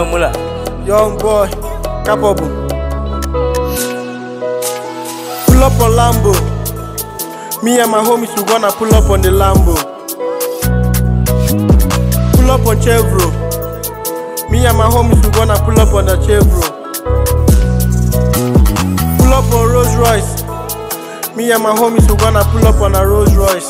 no mula. Young boy, capable. Pull up on Lambo. Me and my homies, we gonna pull up on the Lambo. Pull up on Chevro. Me and my homies, we gonna pull up on the Chevro. Pull up on Rolls Royce. Me and my homies, we gonna pull up on a Rolls Royce.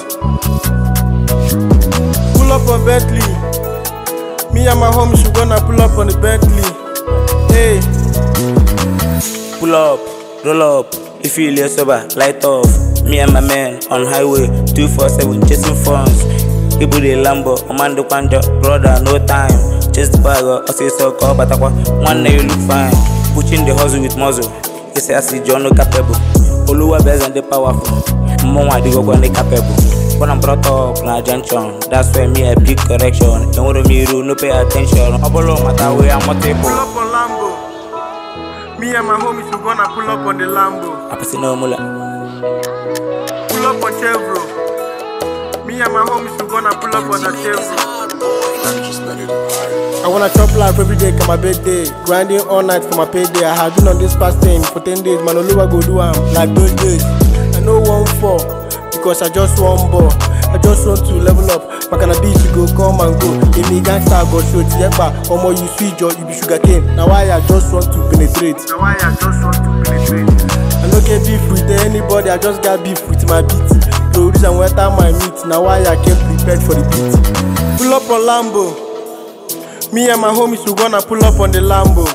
Pull up on Bentley. Me and my homies, we gonna pull up on the Bentley. Hey. Pull up, roll up. If you feel sober, light off. Me and my man on highway 247 chasing funds. People they Lambo, Amando Kwanjo, brother, no time. Chase the bag, I say so call Batakwa. One day you look fine. Pushing the hustle with muzzle. You say I see John no capable. Oluwa best and the powerful. Mama do go on the capable. When I'm brought up na junction, that's where me I pick correction. Don't want me to no pay attention. Abolo matter way I'm not able. Pull up on Lambo. Me and my homies we gonna pull up on the Lambo. I see no mula. Pull up on Chevro. Me and my homies we gonna pull up on the Chevro. I wanna chop life every day, come my birthday. Grinding all night for my payday. I had been on this past 10 for 10 days. Man, Oluwa go do like those days. I know 1-4 because I just want ball. I just want to level up. My cannabis go come and go. If me gangster go show Tiekba, or more you sweet joy, you be sugar cane. Now I just want to penetrate. I don't get beef with anybody. I just got beef with my beat. Produce and wet out my meat. Now I came prepared for the beat. Pull up on Lambo. Me and my homies we gonna pull up on the Lambo.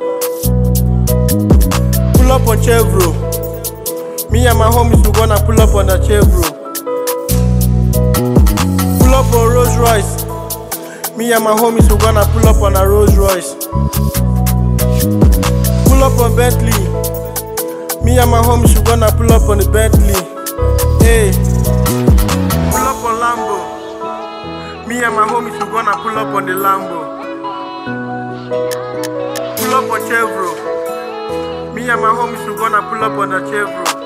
Pull up on Chevro. Me and my homies we gonna pull up on the Chevro. Pull up on Rolls Royce. Me and my homies we gonna pull up on a Rolls Royce. Pull up on Bentley. Me and my homies we gonna pull up on the Bentley. Hey. Pull up on Lambo. Me and my homies we gonna pull up on the Lambo. Pull up on Chevro. Me and my homies we gonna pull up on the Chevro.